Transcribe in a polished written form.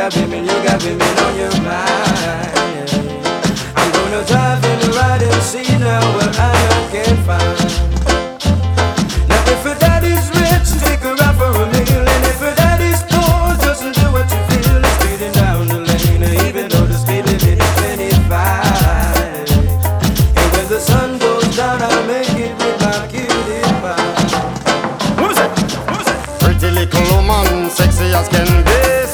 you got women on your mind. I'm gonna drive in the ride and see now what I can find. Now if her daddy's rich, take her out for a meal, and if her daddy's poor, doesn't do what you feel, it's speeding down the lane, even though the speed limit is 25. And when the sun goes down, I'll make